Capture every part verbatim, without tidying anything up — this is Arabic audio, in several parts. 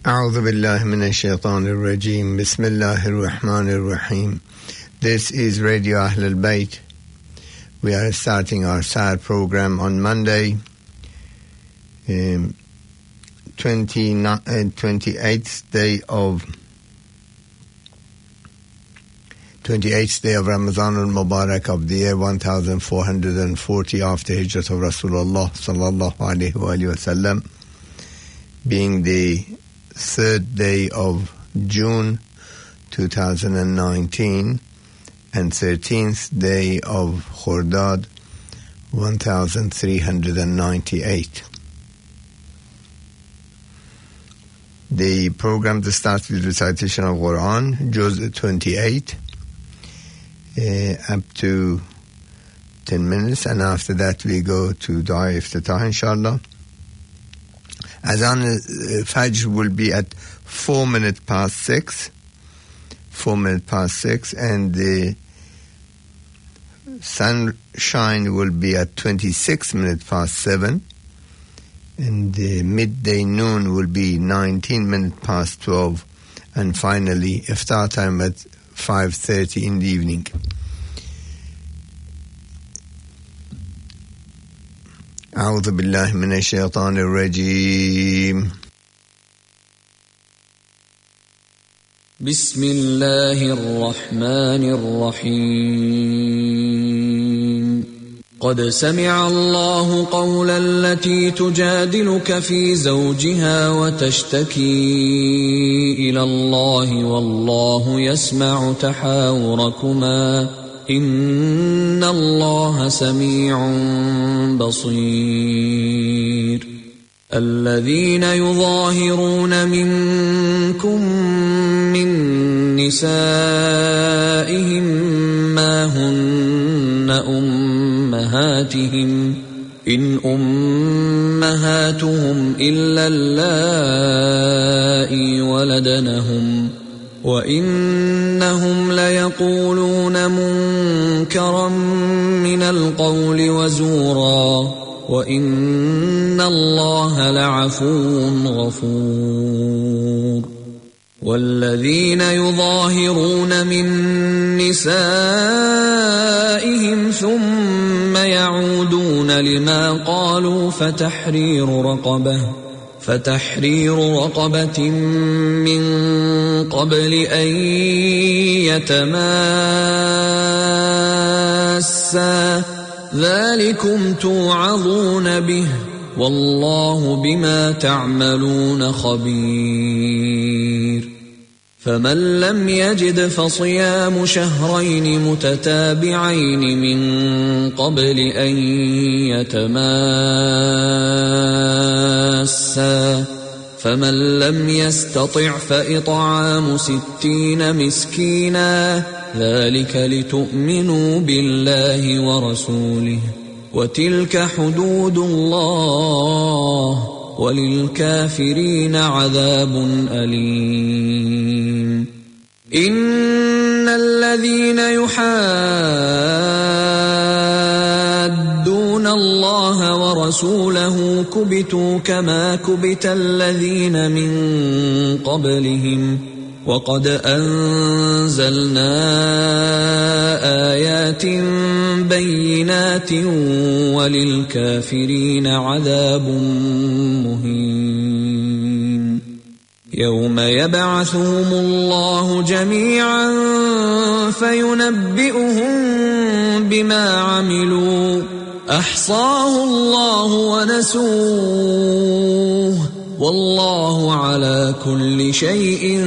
A'udhu billahi minash shaitanir rajeem. Bismillahir rahmanir rahim. This is Radio Ahl al-Bayt. We are starting our Sahar program on Monday, um, twenty-eighth day of twenty-eighth day of Ramadan al-Mubarak of the year one thousand four hundred forty after Hijrat of Rasulullah sallallahu alaihi wa sallam, being the third day of June two thousand nineteen and thirteenth day of Khordad one thousand three hundred ninety-eight. The program starts with recitation of Quran, Juz twenty-eight, uh, up to ten minutes, and after that we go to Dua Iftatah, inshallah. Azan uh, Fajr will be at four minutes past six, four minutes past six, and the sunshine will be at twenty-six minutes past seven, and the midday noon will be nineteen minutes past twelve, and finally iftar time at five thirty in the evening. أعوذ بالله من الشيطان الرجيم. بسم الله الرحمن الرحيم. قد سمع الله قول التي تجادلك في زوجها وتشتكي إلى الله والله يسمع تحاوركما إن الله سميع بصير. الذين يظاهرون منكم من نسائهم ما هن أمهاتهم إن أمهاتهم إلا اللائي ولدنهم وإنهم ليقولون منكرا من القول وزورا وإن الله لعفو غفور. والذين يظاهرون من نسائهم ثم يعودون لما قالوا فتحرير رقبة فتحرير رقبة من قبل أن يتماسا ذلكم توعظون به والله بما تعملون خبير. فمن لم يجد فصيام شهرين متتابعين من قبل أن يتماسا فمن لم يستطع فإطعام ستين مسكينا ذلك لتؤمنوا بالله ورسوله وتلك حدود الله وللكافرين عذاب أليم. إن الذين يحادون الله ورسوله كبتوا كما كبت الذين من قبلهم وقد أنزلنا آيات بينات وللكافرين عذاب مهين. يوم يبعثهم الله جميعا فينبئهم بما عملوا أحصاه الله ونسوه والله على كل شيء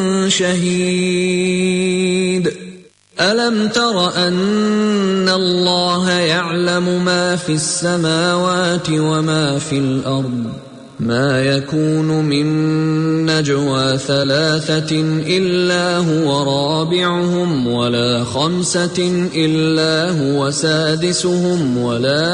شهيد. ألم تر أن الله يعلم ما في السماوات وما في الأرض ما يكون من نجوى ثلاثة إلا هو رابعهم ولا خمسة إلا هو سادسهم ولا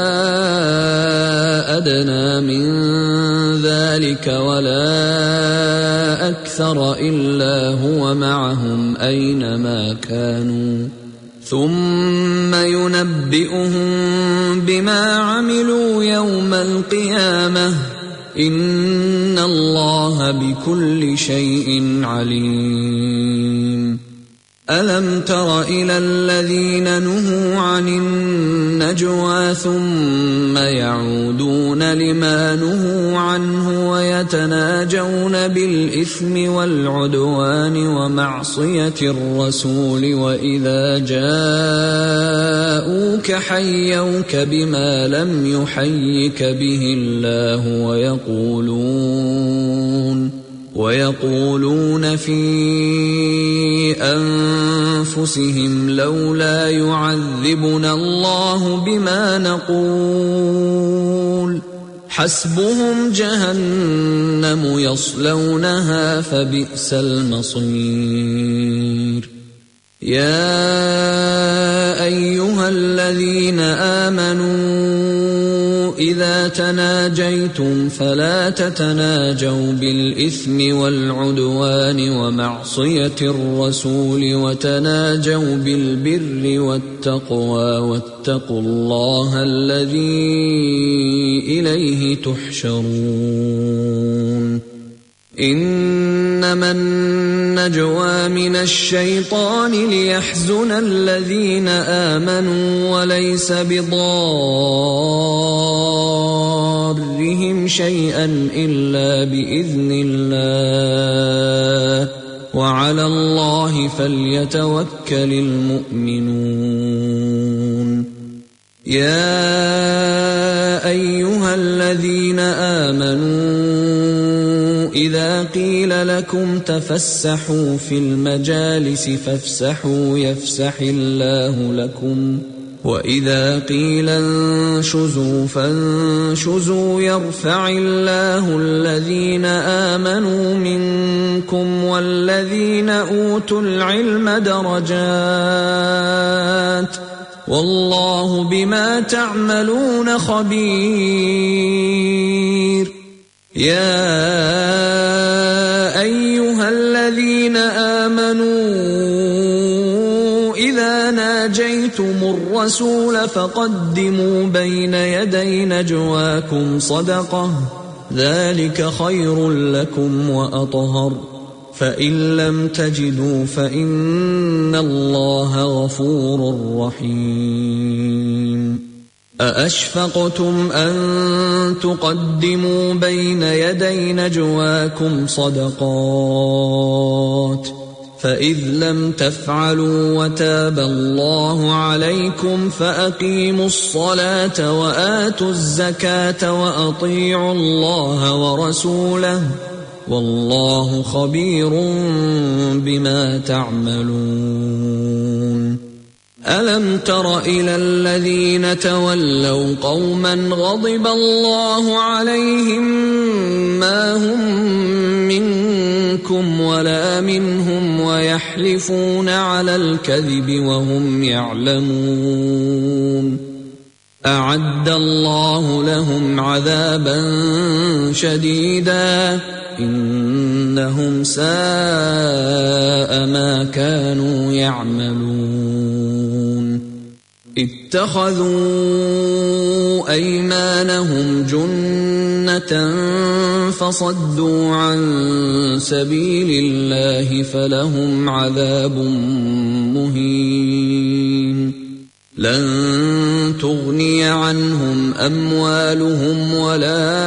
أدنى من ذلك ولا أكثر إلا هو معهم أينما كانوا ثم ينبئهم بما عملوا يوم القيامة إن الله بكل شيء عليم ألم تر إلى الذين نهوا عن النجوى ثم يعودون لما نهوا عنه ويتناجون بالإثم والعدوان ومعصية الرسول وإذا جاءوك حيوك بما لم يحيك به الله ويقولون ويقولون في أنفسهم لولا يعذبنا الله بما نقول حسبهم جهنم يصلونها فبئس المصير يا أيها الذين آمنوا إذا تناجيتم فلا تتناجوا بالإثم والعدوان ومعصية الرسول وتناجوا بالبر والتقوى واتقوا الله الذي إليه تحشرون إنما النجوى من الشيطان ليحزن الذين آمنوا وليس بضارهم شيئا إلا بإذن الله وعلى الله فليتوكل المؤمنون يا أيها الذين آمنوا إذا قيل لكم تفسحوا في المجالس فافسحوا يفسح الله لكم وإذا قيل انشزوا فانشزوا يرفع الله الذين آمنوا منكم والذين أوتوا العلم درجات والله بما تعملون خبير يا أيها الذين آمنوا إذا ناجيتم الرسول فقدموا بين يدي نجواكم صدقة ذلك خير لكم وأطهر فإن لم تجدوا فإن الله غفور رحيم أأشفقتم أن تقدموا بين يدي نجواكم صدقات فإذ لم تفعلوا وتاب الله عليكم فأقيموا الصلاة وآتوا الزكاة وأطيعوا الله ورسوله والله خبير بما تعملون ألم تر إلى الذين تولوا قوما غضب الله عليهم ما هم منكم ولا منهم ويحلفون على الكذب وهم يعلمون أعد الله لهم عذابا شديدا إنهم ساء ما كانوا يعملون اتخذوا أيمانهم جنة فصدوا عن سبيل الله فلهم عذاب مهين لن تغني عنهم أموالهم ولا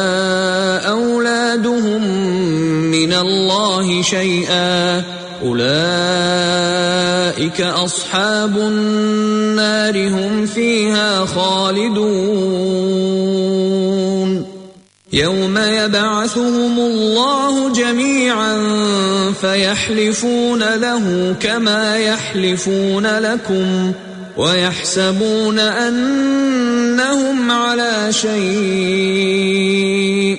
أولادهم من الله شيئا أولئك أصحاب النار هم فيها خالدون يوم يبعثهم الله جميعا فيحلفون له كما يحلفون لكم ويحسبون أنهم على شيء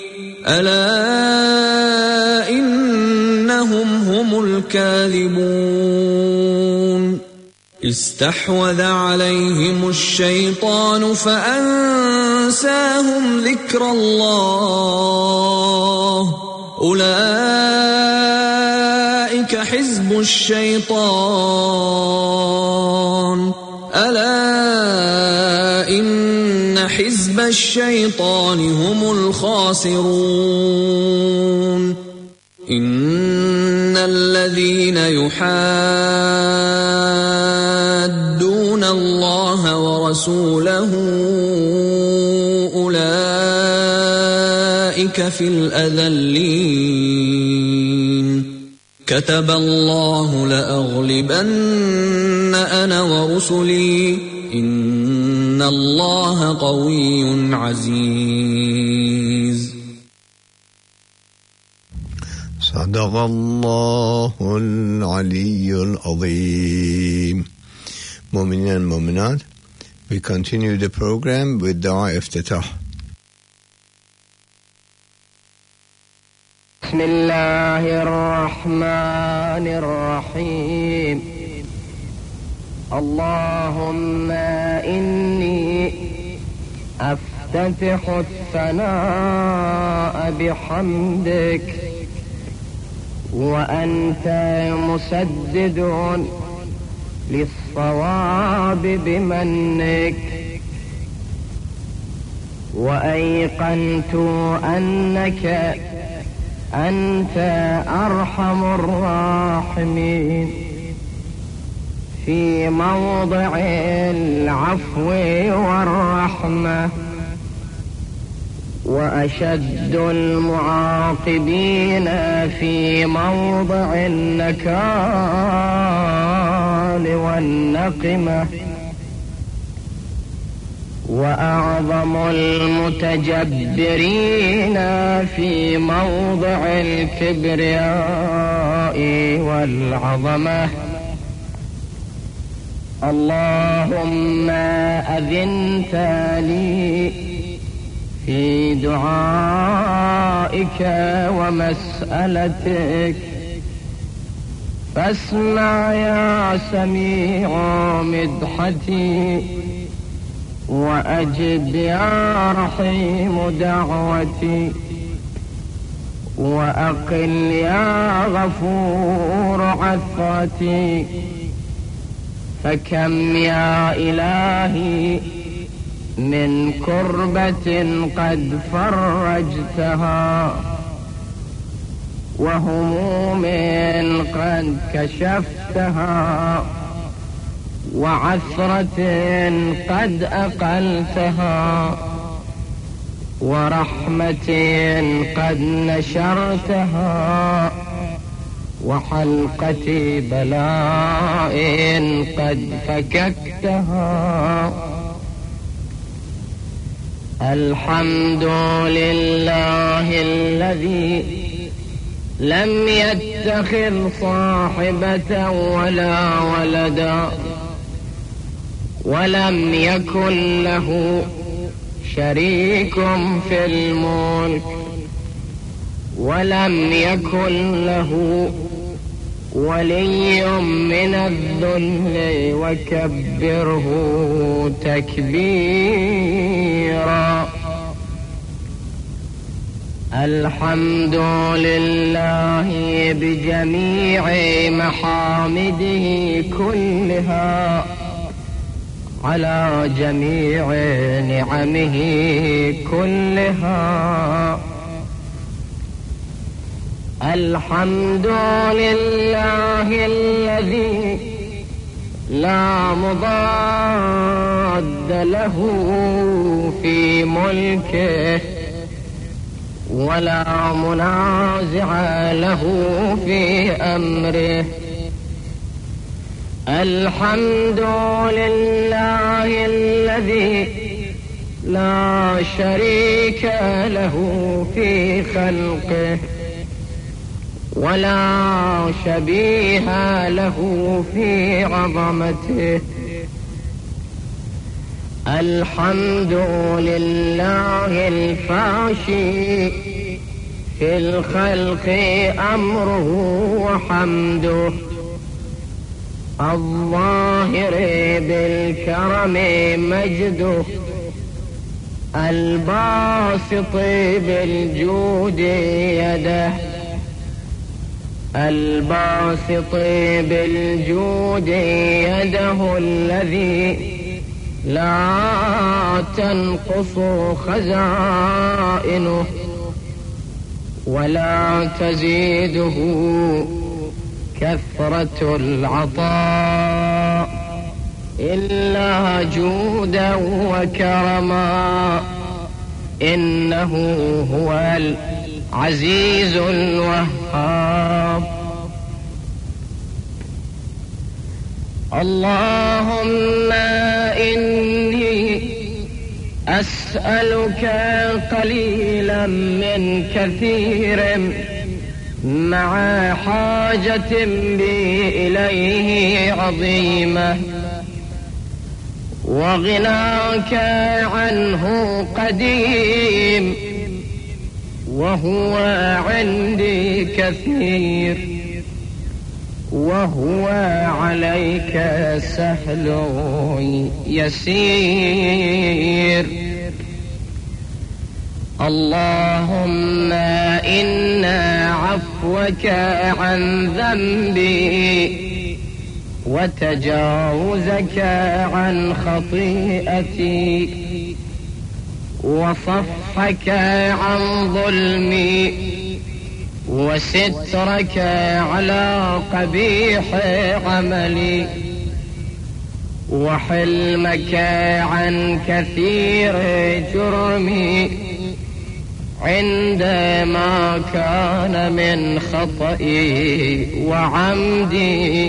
ألا إنهم هم الكاذبون استحوذ عليهم الشيطان فأنساهم ذكر الله أولئك حزب الشيطان ألا إن حزب حزب الشيطان هم الخاسرون إن الذين يحادون الله ورسوله أولئك في الأذلين كتب الله لأغلبن أنا ورسلي إن الله قوي عزيز. صدق الله العلي العظيم. Mu'minin and Mu'minat, we continue the program with Dua Iftitah. بسم الله الرحمن الرحيم. اللهم إني أفتتح الثناء بحمدك وأنت مسدد للصواب بمنك، وأيقنت أنك أنت أرحم الراحمين في موضع العفو والرحمة، وأشد المعاقبين في موضع النكال والنقمة، وأعظم المتجبرين في موضع الكبرياء والعظمة. اللهم أذنت لي في دعائك ومسألتك، فاسمع يا سميع مدحتي، وأجب يا رحيم دعوتي، وأقل يا غفور عثرتي. فكم يا إلهي من كربة قد فرجتها، وهموم قد كشفتها، وعثرة قد أقلتها، ورحمة قد نشرتها، وحلقة بلاء قد فككتها. الحمد لله الذي لم يتخذ صاحبة ولا ولدا، ولم يكن له شريك في الملك، ولم يكن له ولي من الذل، وكبره تكبيرا. الحمد لله بجميع محامده كلها، على جميع نعمه كلها. الحمد لله الذي لا مضاد له في ملكه، ولا منازع له في أمره. الحمد لله الذي لا شريك له في خلقه، ولا شبيه له في عظمته. الحمد لله الفاشي في الخلق أمره وحمده، الظاهر بالكرم مجده، الباسط بالجود يده، الباسط بالجود يده، الذي لا تنقص خزائنه ولا تزيده كثرة العطاء إلا جودا وكرما، إنه هو العزيز الوهاب. اللهم إني أسألك قليلا من كثير مع حاجة بي إليه عظيمة، وغناك عنه قديم، وهو عندي كثير، وهو عليك سهل يسير. اللهم إن عفوك عن ذنبي وتجاوزك عن خطيئتي وصفحك عن ظلمي وسترك على قبيح عملي وحلمك عن كثير جرمي عندما كان من خطئي وعمدي.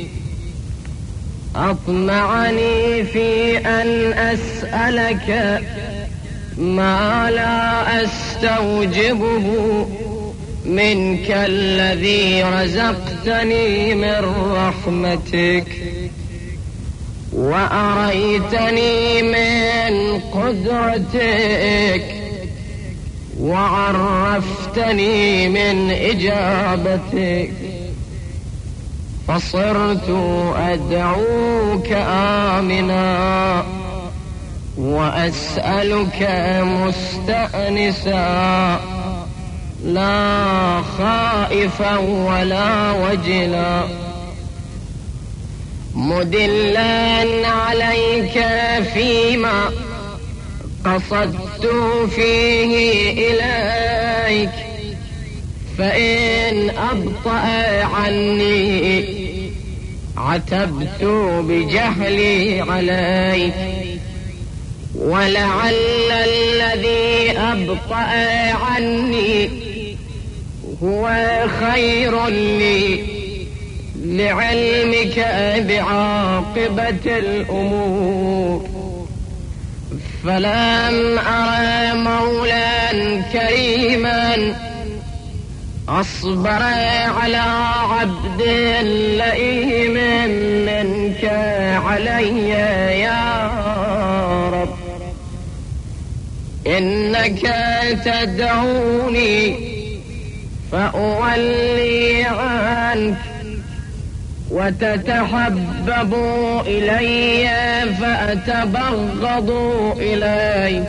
أطمعني في أن أسألك ما لا أستوجبه منك الذي رزقتني من رحمتك وأريتني من قدرتك وعرفتني من إجابتك، فصرت أدعوك آمنا وأسألك مستأنسا لا خائفا ولا وجلا، مدلا عليك فيما قصدت فيه إليك، فإن أبطأ عني عتبت بجهلي عليك، ولعل الذي أبطأ عني هو خير لي لعلمك بعاقبة الأمور، فلم أرى مولا كريما أصبر على عبد لئيم منك علي يا رب. إنك تدعوني فأولي عنك، وتتحبب إلي فأتبغض إليك،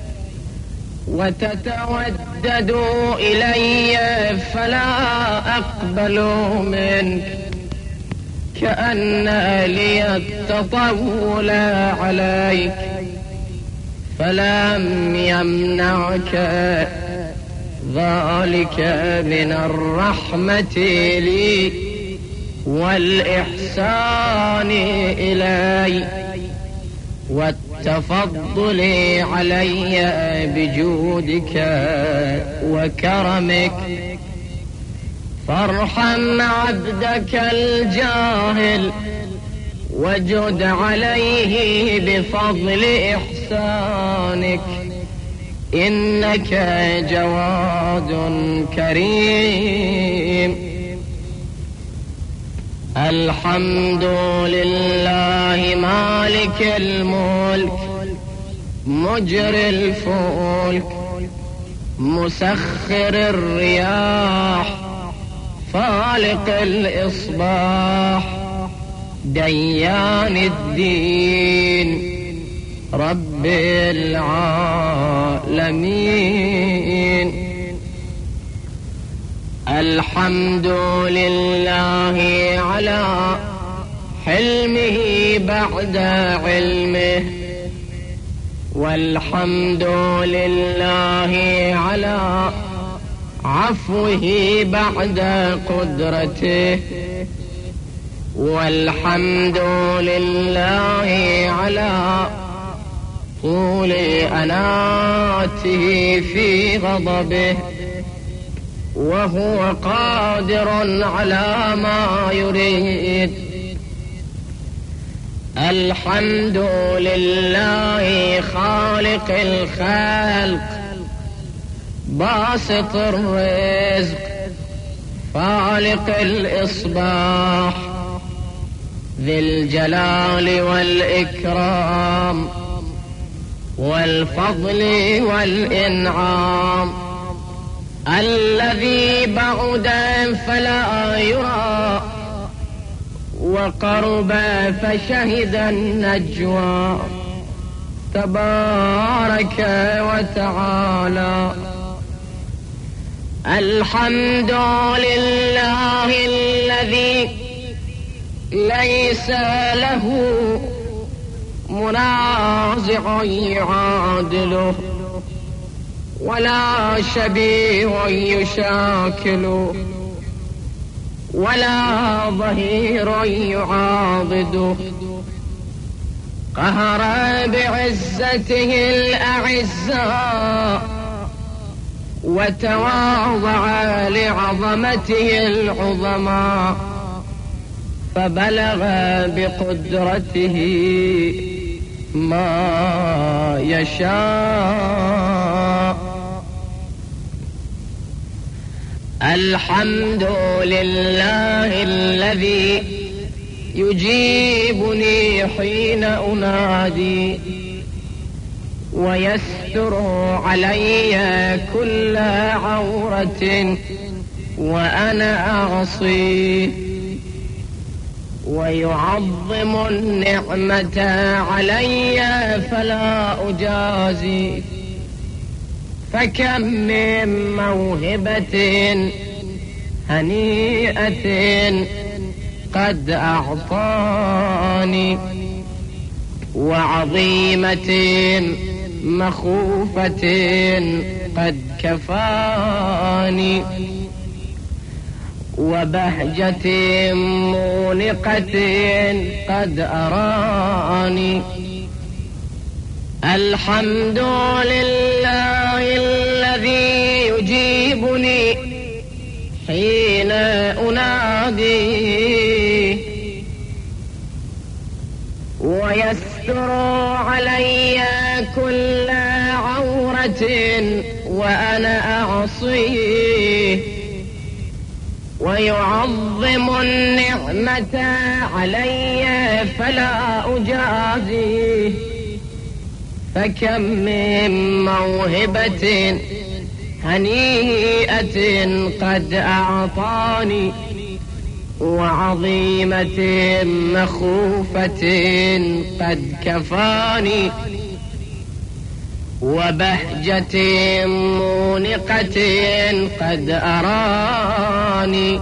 وتتودد إلي فلا أقبل منك، كأن لي التطول عليك، فلم يمنعك ذلك من الرحمة لي والإحسان إلي والتفضل علي بجودك وكرمك، فارحم عبدك الجاهل وجد عليه بفضل إحسانك، إنك جواد كريم. الحمد لله مالك الملك مجري الفلك مسخر الرياح فالق الإصباح ديان الدين رب العالمين. الحمد لله على حلمه بعد علمه والحمد لله على عفوه بعد قدرته، والحمد لله على طول أناته في غضبه، وهو قادر على ما يريد. الحمد لله خالق الخلق باسط الرزق فالق الإصباح ذي الجلال والإكرام والفضل والإنعام، الذي بعد فلا يرى وقرب فشهد النجوى، تبارك وتعالى. الحمد لله الذي ليس له منازع يعادله، ولا شبيه يشاكله، ولا ظهير يعاضده. قهر بعزته الأعزاء وتواضع لعظمته العظماء، فبلغ بقدرته ما يشاء. الحمد لله الذي يجيبني حين أنادي، ويستر علي كل عورة وأنا أعصيه، ويعظم النعمة علي فلا أجازي. فكم من موهبة هنيئة قد أعطاني، وعظيمة مخوفة قد كفاني، وبهجة مونقة قد أراني. الحمد لله الذي يجيبني حين أنادي، ويستر علي كل عورة وأنا أعصيه، ويعظم النعمة علي فلا أجازيه. فكم من موهبة هنيئة قد أعطاني، وعظيمة مخوفة قد كفاني، وبهجة مونقة قد أراني.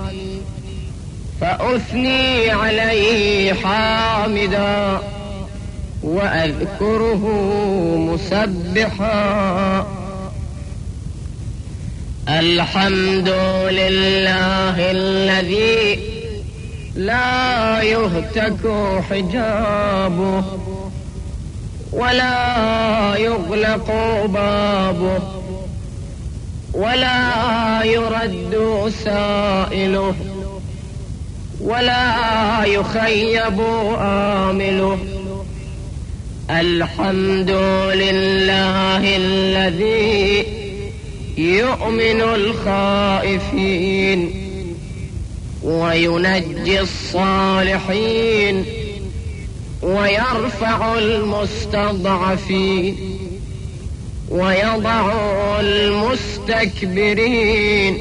فأثني عليه حامدا وأذكره مسبحا. الحمد لله الذي لا يهتك حجابه ولا يغلق بابه ولا يرد سائله ولا يخيب آمله. الحمد لله الذي يؤمن الخائفين وينجي الصالحين ويرفع المستضعفين ويضع المستكبرين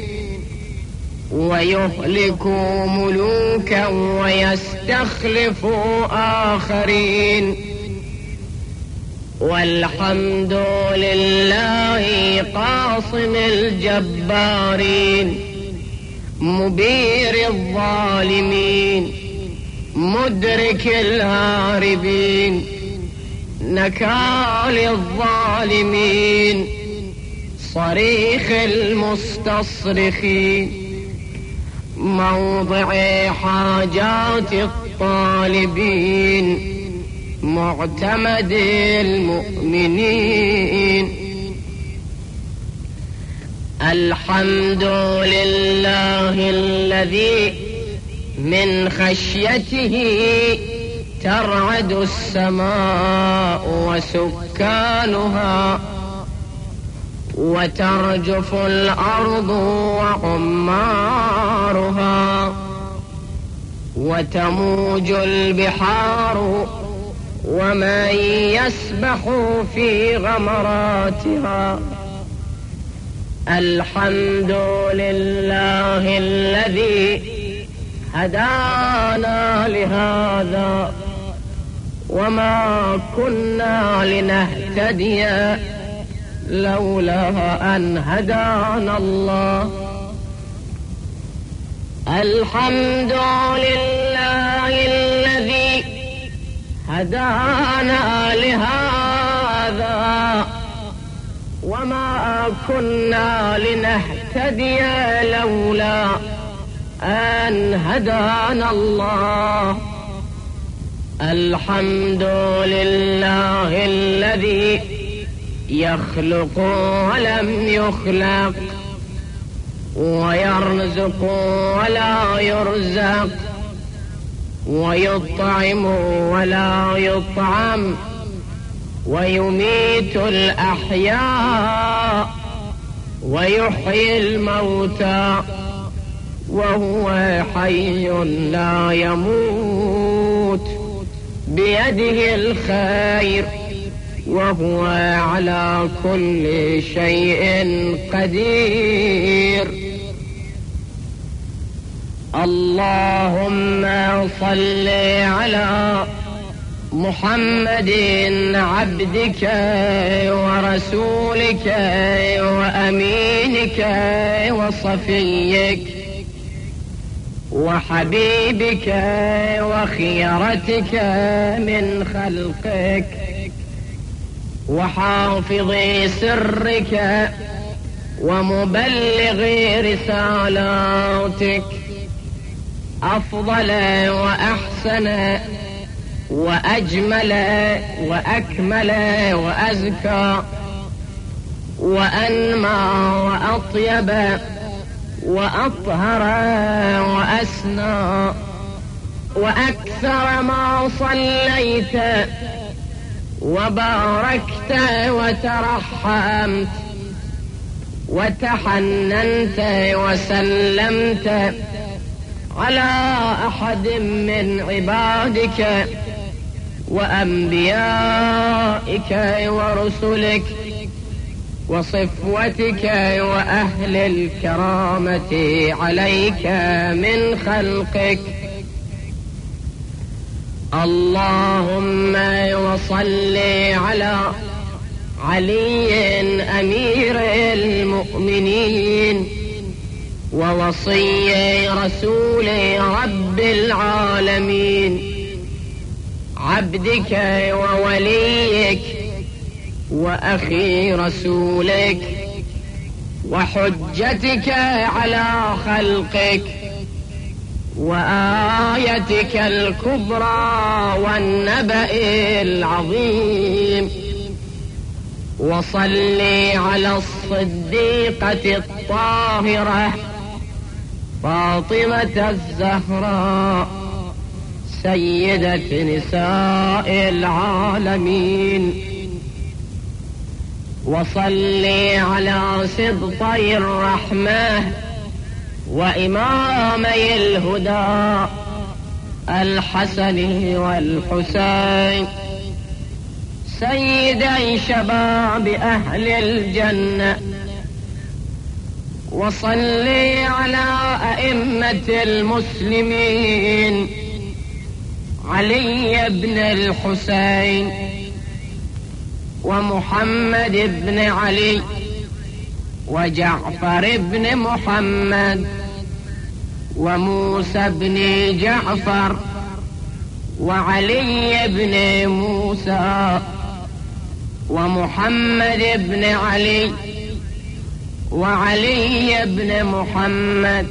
ويهلك ملوكا ويستخلف آخرين. والحمد لله قاصم الجبارين مبير الظالمين مدرك الهاربين نكال الظالمين، صريخ المستصرخين، موضع حاجات الطالبين، معتمد المؤمنين. الحمد لله الذي من خشيته ترعد السماء وسكانها، وترجف الأرض وعمارها، وتموج البحار ومن يسبح في غمراتها. الحمد لله الذي هدانا لهذا وما كنا لنهتدي لولا أن هدانا الله. الحمد لله الذي هدانا لهذا وما كنا لنهتدي لولا أن هدانا الله. الحمد لله الذي يخلق ولم يخلق، ويرزق ولا يرزق، ويطعم ولا يطعم، ويميت الأحياء ويحيي الموتى، وهو حي لا يموت، بيده الخير، وهو على كل شيء قدير. اللهم صل على محمد عبدك ورسولك وأمينك وصفيك وحبيبك وخيرتك من خلقك، وحافظ سرك ومبلغ رسالاتك، أفضل وأحسن وأجمل وأكمل وأزكى وأنمى وأطيب وأطهر وأسنى، وأكثر ما صليت وباركت وترحمت وتحننت وسلمت على أحد من عبادك وأنبيائك ورسلك وصفوتك وأهل الكرامة عليك من خلقك. اللهم وصل على علي أمير المؤمنين ووصي رسول رب العالمين، عبدك ووليك وأخي رسولك وحجتك على خلقك وآيتك الكبرى والنبأ العظيم. وصل على الصديقة الطاهرة فاطمة الزهراء سيدة نساء العالمين. وصل على سبطي الرحمة وإمامي الهدى الحسن والحسين سيدي شباب أهل الجنة. وصل على أئمة المسلمين علي بن الحسين ومحمد بن علي وجعفر بن محمد وموسى بن جعفر وعلي بن موسى ومحمد بن علي وعلي بن محمد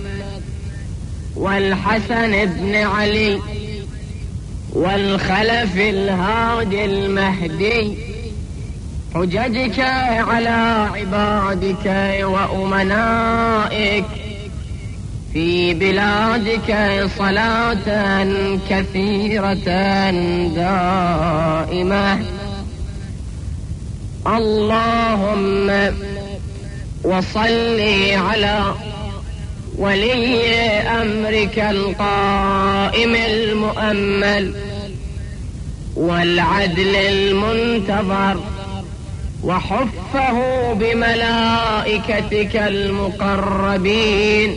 والحسن بن علي والخلف الهادي المهدي حججك على عبادك وأمنائك في بلادك صلاة كثيرة دائمة. اللهم وصل على ولي أمرك القائم المؤمل والعدل المنتظر وحفه بملائكتك المقربين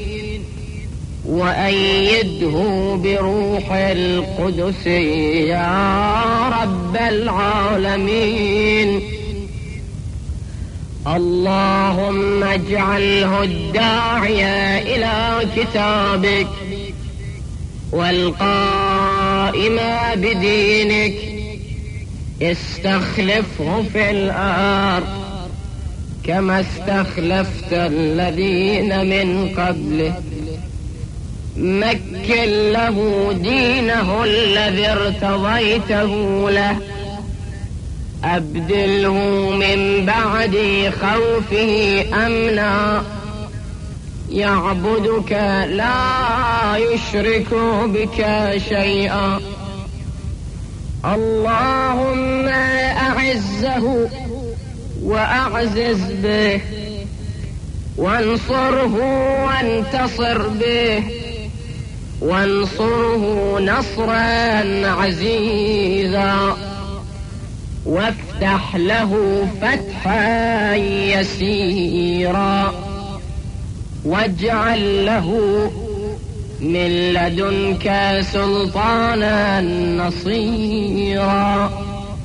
وأيده بروح القدس يا رب العالمين. اللهم اجعله الداعي إلى كتابك والقائم بدينك، استخلفه في الأرض كما استخلفت الذين من قبله، مكن له دينه الذي ارتضيته له، أبدله من بعد خوفه أمنا، يعبدك لا يشرك بك شيئا. اللهم أعزه وأعزز به، وانصره وانتصر به، وانصره نصرا عزيزا، وافتح له فتحا يسيرا، واجعل له من لدنك سلطانا نصيرا.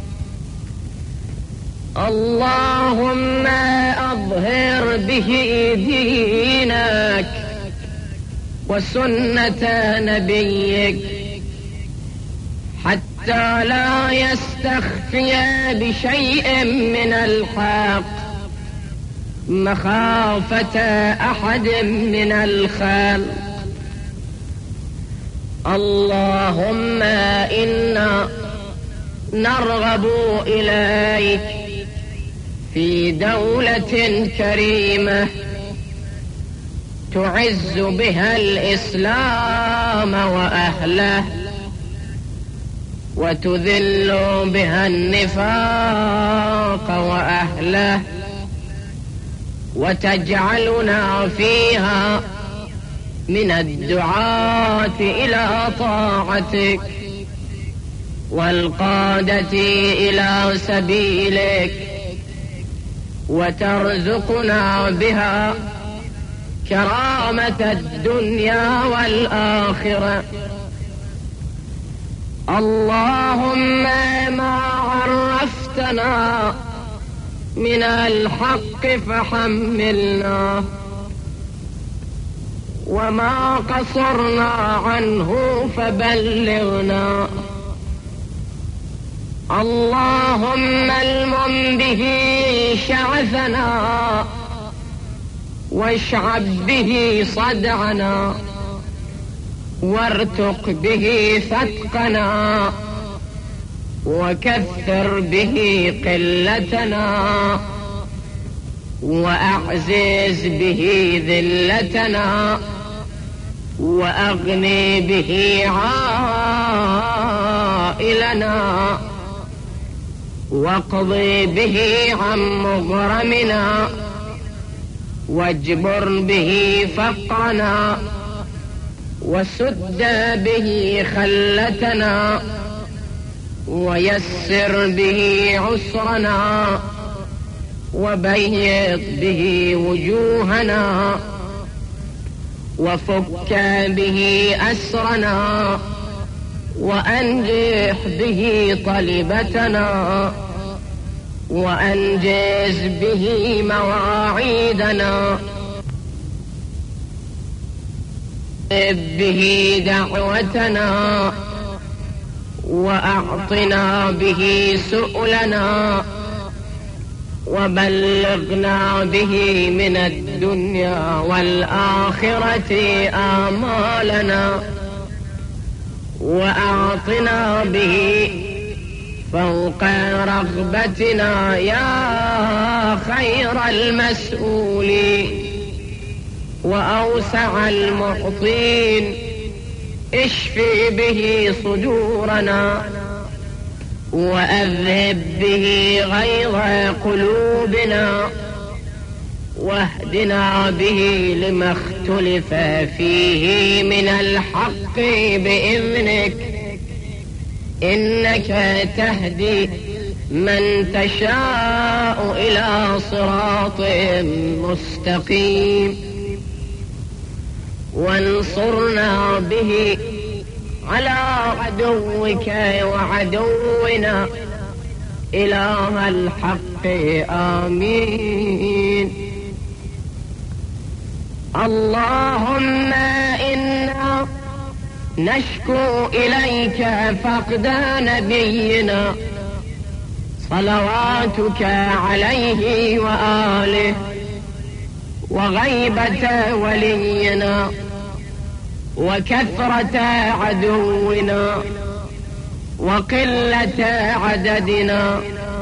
اللهم أظهر به دينك وسنة نبيك حتى لا يستخفي بشيء من الحق مخافة أحد من الخلق. اللهم إنا نرغب إليك في دولة كريمة تعز بها الإسلام وأهله، وتذل بها النفاق وأهله، وتجعلنا فيها من الدعاة إلى طاعتك والقادة إلى سبيلك، وترزقنا بها كرامة الدنيا والآخرة. اللهم ما عرفتنا من الحق فحملنا، وما قصرنا عنه فبلغنا. اللهم المم به شعثنا، واشعب به صدعنا، وارتق به فتقنا، وكثر به قلتنا، وأعزز به ذلتنا، وأغني به عائلنا، واقضي به عن مغرمنا، واجبر به فقرنا، وسد به خلتنا، ويسر به عسرنا، وبيض به وجوهنا، وفك به أسرنا، وأنجح به طلبتنا، وأنجز به مواعيدنا، به دعوتنا، وأعطنا به سؤلنا، وبلغنا به من الدنيا والآخرة آمالنا، وأعطنا به فوق رغبتنا يا خير المسؤولين وأوسع المعطين. اشفي به صدورنا وأذهب به غيظ قلوبنا، واهدنا به لما اختلف فيه من الحق بإذنك، إنك تهدي من تشاء إلى صراط مستقيم. وانصرنا به على عدوك وعدونا إله الحق، آمين. اللهم إنا نشكو إليك فقد نبينا صلواتك عليه وآله، وغيبة ولينا، وكثرة عدونا، وقلة عددنا،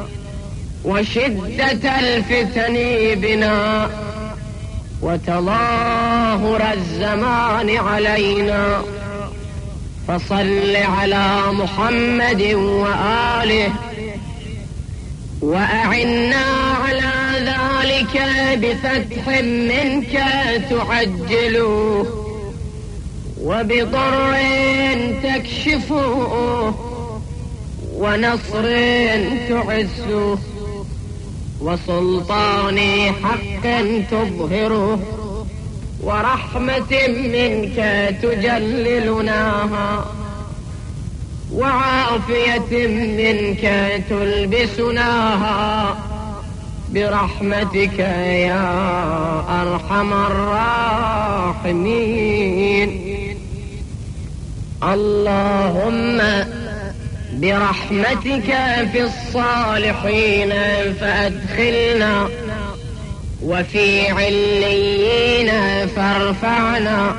وشدة الفتن بنا، وتظاهر الزمان علينا. فصل على محمد وآله، وأعنا على ذلك بفتح منك تعجله، وبضر تكشفه، ونصر تعزه، وسلطان حق تظهره، ورحمة منك تجللناها، وعافية منك تلبسناها، برحمتك يا أرحم الراحمين. اللهم برحمتك في الصالحين فأدخلنا، وفي عليين فارفعنا،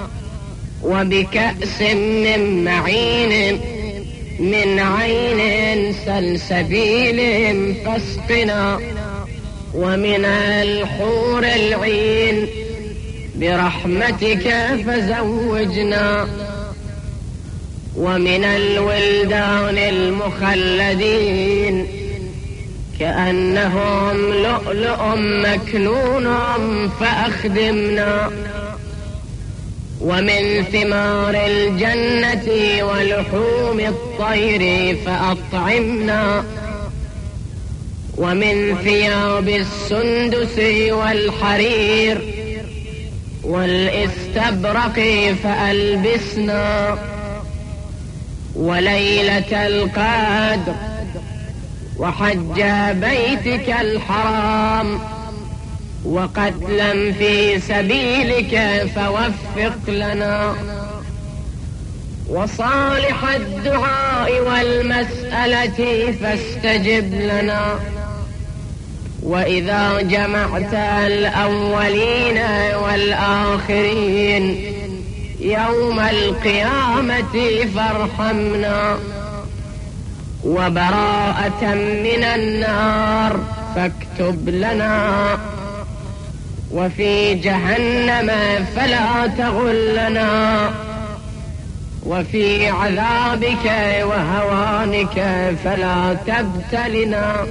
وبكأس من معين من عين سلسبيل فاسقنا، ومن الحور العين برحمتك فزوجنا، ومن الولدان المخلدين كأنهم لؤلؤ مكنون فأخدمنا، ومن ثمار الجنة ولحوم الطير فأطعمنا، ومن ثياب السندس والحرير والاستبرق فألبسنا، وليلة القدر وحج بيتك الحرام وقتلا في سبيلك فوفق لنا، وصالح الدعاء والمسألة فاستجب لنا. وإذا جمعت الأولين والآخرين يوم القيامة فارحمنا، وبراءة من النار فاكتب لنا، وفي جهنم فلا تغلنا، وفي عذابك وهوانك فلا تبتلنا،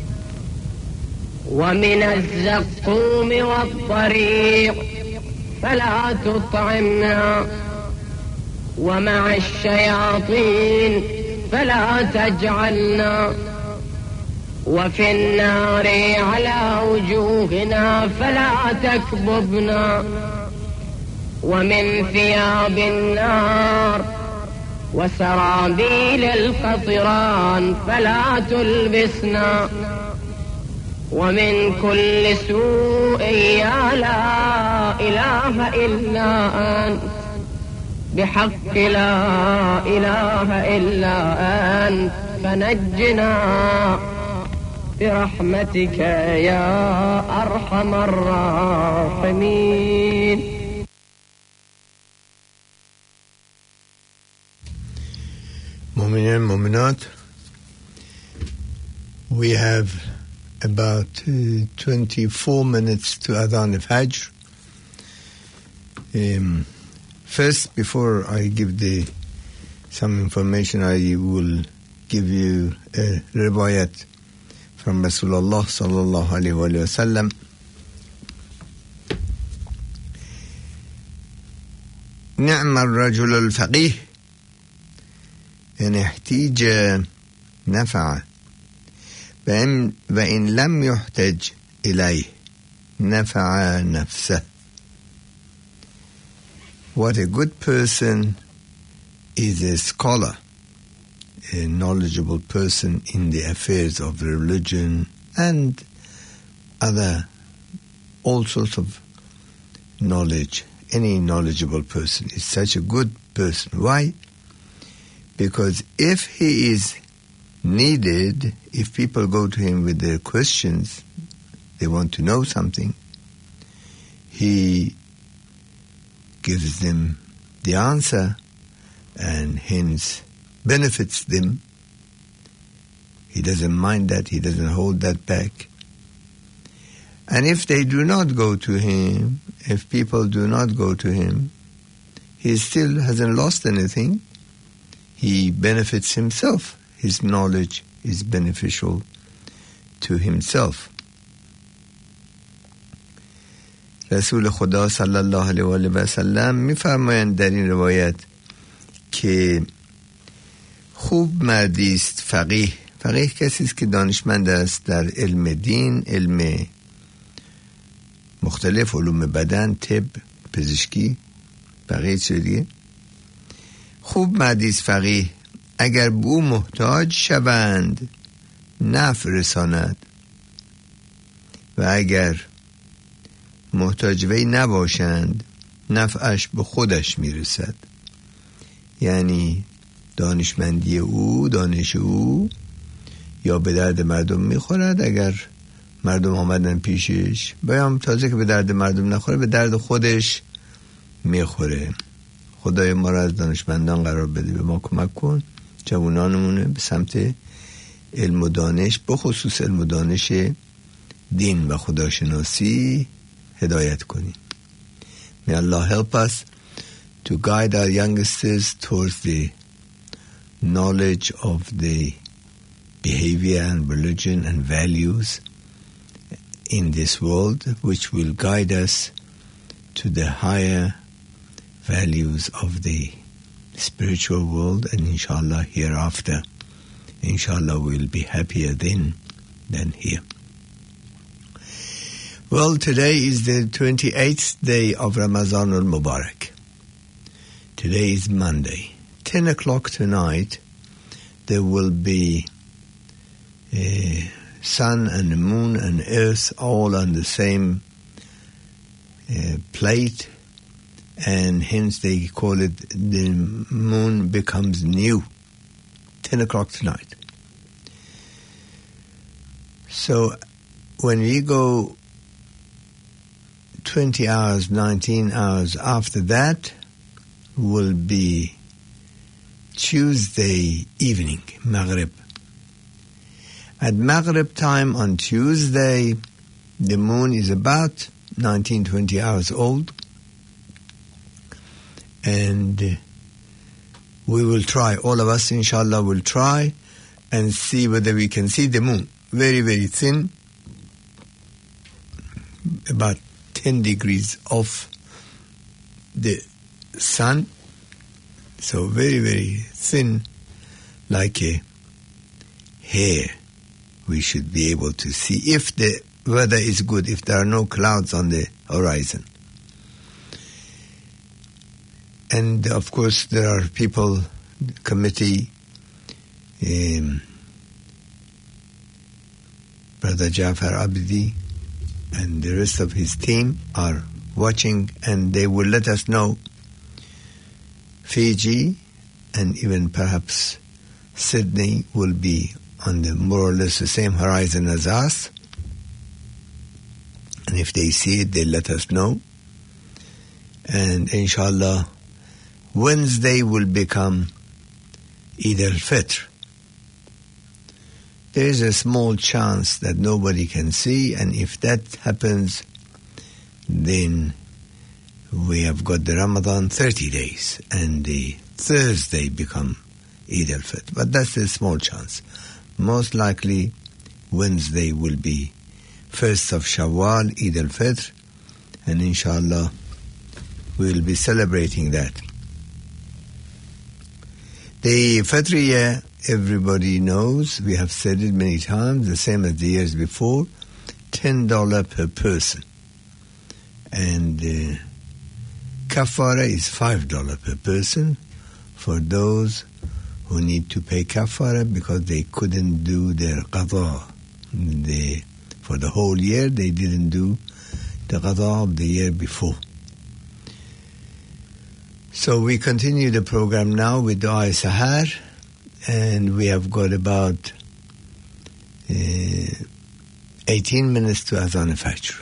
ومن الزقوم والطريق فلا تطعمنا، ومع الشياطين فلا تجعلنا، وفي النار على وجوهنا فلا تكببنا، ومن ثياب النار وسرابيل القطران فلا تلبسنا، ومن كل سوء يا لا إله إلا أنت، بحق لا إله إلا أنت فنجنا برحمتك يا أرحم الراحمين. Mu'minin, mu'minat, we have about uh, twenty-four minutes to Adhan of Hajj. Um, first, before I give the some information, I will give you a riwayat from Rasulullah sallallahu alayhi wa sallam. نعم الرجل الفقيه إن احتيج نفع وإن, وإن لم يحتج إليه نفع نفسه. What a good person is a scholar, a knowledgeable person in the affairs of religion and other, all sorts of knowledge. Any knowledgeable person is such a good person. Why? Because if he is needed, if people go to him with their questions, they want to know something, he gives them the answer and hence benefits them. He doesn't mind that, he doesn't hold that back. And if they do not go to him, if people do not go to him, he still hasn't lost anything. He benefits himself. His knowledge is beneficial to himself. رسول خدا صلی الله علیه و آله و سلم می‌فرمایند در این روایت که خوب مردی است فقیه. فقیه کسی است که دانشمند است در علم دین، علم مختلف، علوم بدن، طب، پزشکی، بقیه چیز دیگه. خوب مردی است فقیه اگر به او محتاج شوند نفع رساند و اگر محتاج وی نباشند نفعش به خودش میرسد. یعنی دانشمندی او، دانش او یا به درد مردم میخورد اگر مردم آمدن پیشش، بیام تازه که به درد مردم نخوره به درد خودش میخوره. خدای ما را از دانشمندان قرار بده، به ما کمک کن جوانانمونه به سمت علم و دانش، بخصوص علم و دانش دین و خداشناسی هدایت کنی. May Allah help us to guide our youngsters towards the knowledge of the behavior and religion and values in this world, which will guide us to the higher values of the spiritual world, and inshallah hereafter, inshallah we'll be happier then than here. Well, today is the twenty-eighth day of Ramadan al-Mubarak. Today is Monday. ten o'clock tonight, there will be a sun and the moon and earth all on the same uh, plate, and hence they call it the moon becomes new. ten o'clock tonight. So when we go twenty hours, nineteen hours after that will be Tuesday evening, Maghrib. At Maghrib time on Tuesday, the moon is about nineteen, twenty hours old, and we will try, all of us inshallah will try and see whether we can see the moon. Very, very thin, about ten degrees off the sun, so very, very thin, like a hair. We should be able to see if the weather is good, if there are no clouds on the horizon. And of course there are people, committee, um, Brother Jafar Abdi and the rest of his team are watching, and they will let us know. Fiji and even perhaps Sydney will be on the more or less the same horizon as us. And if they see it, they let us know. And inshallah, Wednesday will become Eid al-Fitr. There is a small chance that nobody can see, and if that happens, then we have got the Ramadan thirty days, and the Thursday become Eid al-Fitr. But that's a small chance. Most likely, Wednesday will be first of Shawwal, Eid al-Fitr, and inshallah, we will be celebrating that. The Fitriya, everybody knows, we have said it many times, the same as the years before, ten dollars per person. And uh, Kafara is five dollars per person for those who need to pay Kafara because they couldn't do their Qadha. They, for the whole year, they didn't do the Qadha of the year before. So we continue the program now with Dua Sahar, and we have got about uh, eighteen minutes to Adhan al-Fajr.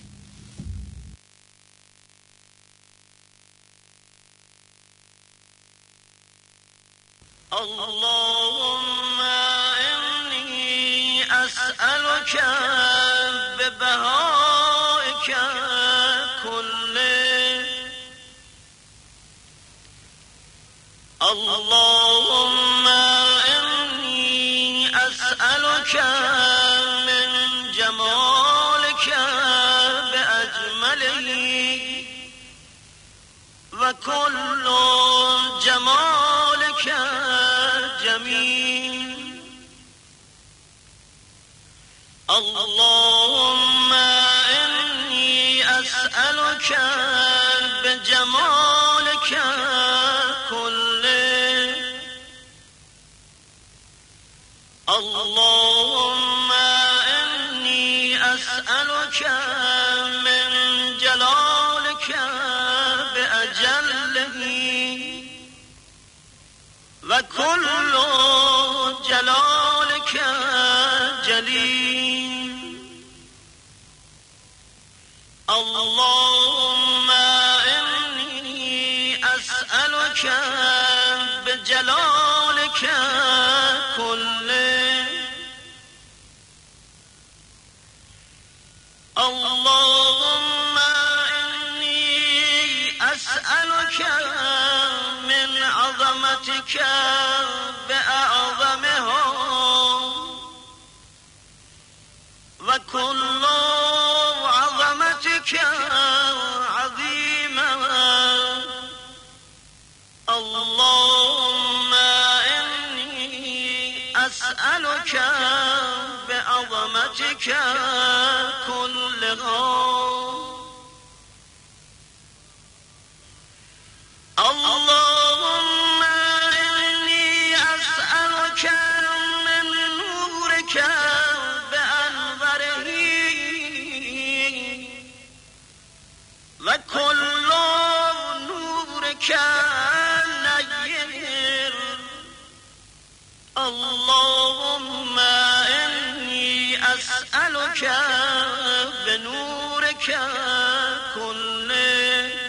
Allahumma inni as'aluka bibahaika kulli. Allahumma inni as'aluka min jamalika biajmalihi wa kullu jamalika jamil. Allahumma inni as'aluka bijamalika Allahumma inni as'aluka min jalalika bi'ajallihi wa kullu jalalika jalil. Allahumma inni as'aluka bijalalika Allahumma inni as'aluka min 'azamatika bi'a'zamiha wa kullu 'azamatika 'azima. Allahumma inni as'aluka bi'azamatika Allahumma inni as'aluka min nurika bi'anwarihi wa kullu nurika nayyir. Allahumma inni as'aluka بنورك كله.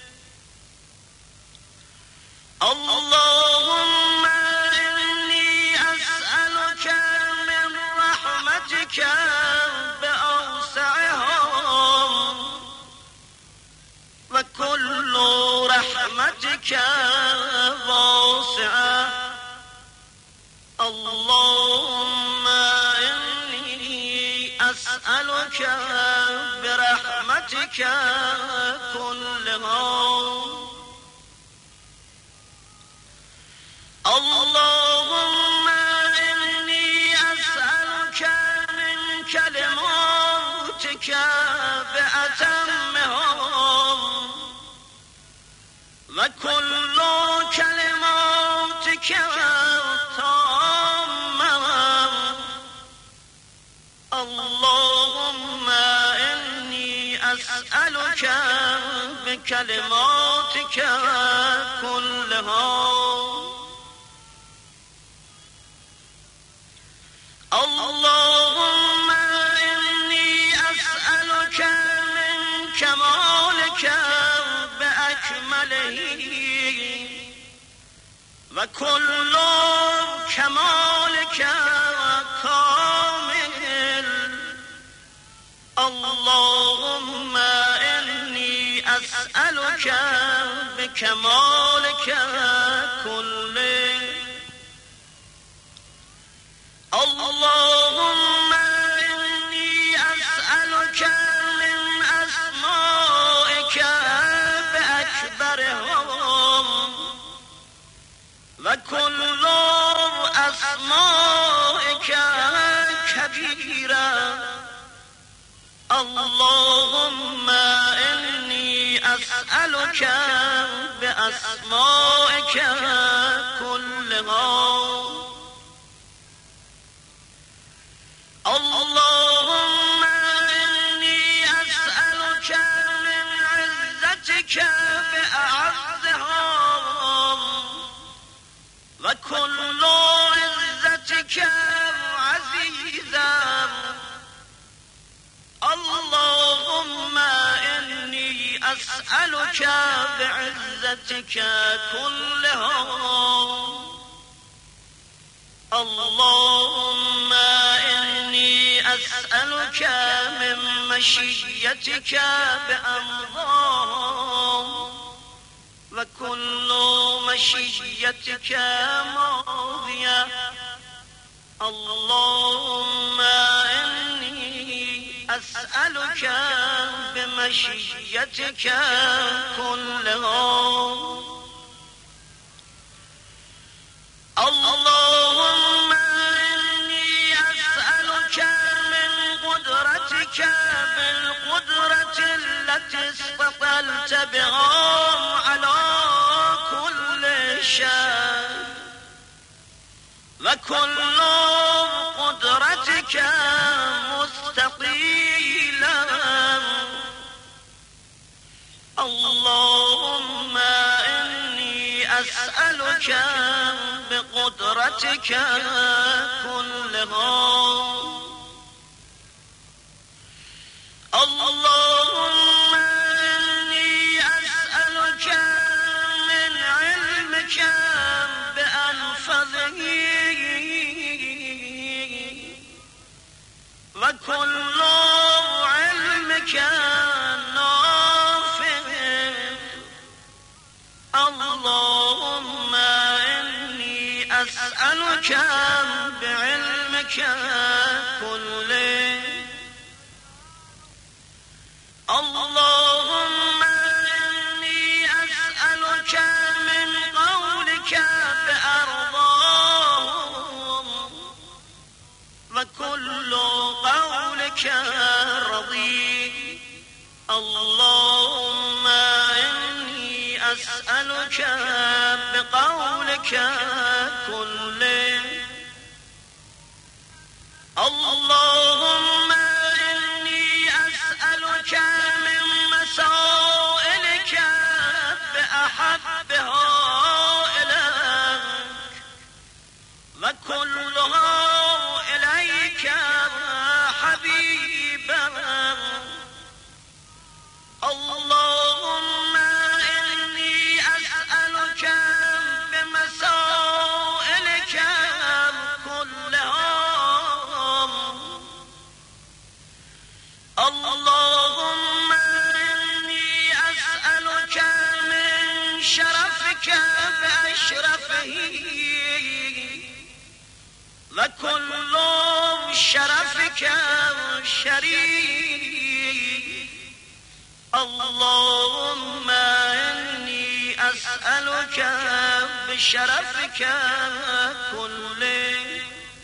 اللهم إني أسألك من رحمتك بأوسعها وكل رحمتك واسعة. اللهم إني أسألك برحمتك كلها. اللهم إني أسألك من كلماتك بأتمها وكل كلماتك تامة. اللهم أسألك بكلماتك كلها و کل کمالک کامل. اللهم انی اسألک بکمالک کله. اللهم انی اسألک من اسمائک باکبرهم و کل اسمائک کبیرا. اللهم انی اسألک باسمائک کلها. اللهم انی اسألک من عزتک باعزها و کل عزتک عزیزا. اللهم انی اسألک بعزتک کلها. اللهم انی اسألک من مشیتک بامضاها و کل مشیتک ماضیه. اللهم انی اسألک بمشیتک کلها. اللهم انی اسألک من قدرتک بالقدرة التي استطلت بها على كل شيء و کل قدرتک مستقیلا. اللهم انی اسألک بقدرتک کلها. اللهم انی اسألک من علمک بأنفذه و کل علمک نافع. اللهم انی اسألک بعلمک کله. اللهم انی اسألک من قولک بأرضاهم و کل قولک رضی. اللهم انی اسألک بقولک کله. اللهم انی اسألک من مسائلک بأحبها الیک و کلها الیک حبیبا. اللهم انی اسألک بمسائلک كلها. اللهم انی اسألک من شرفک بأشرفه و کل شرفک شریف. اللهم انی اسألک بشرفک کله.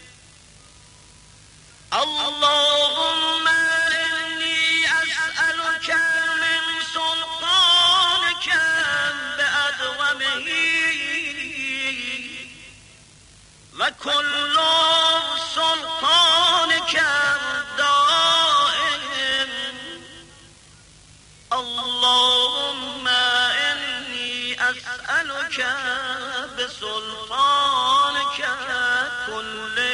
اللهم انی اسألک من سلطانک بأدومه و کل سلطانک دائم. اللهم انی اسألک بسلطانک کله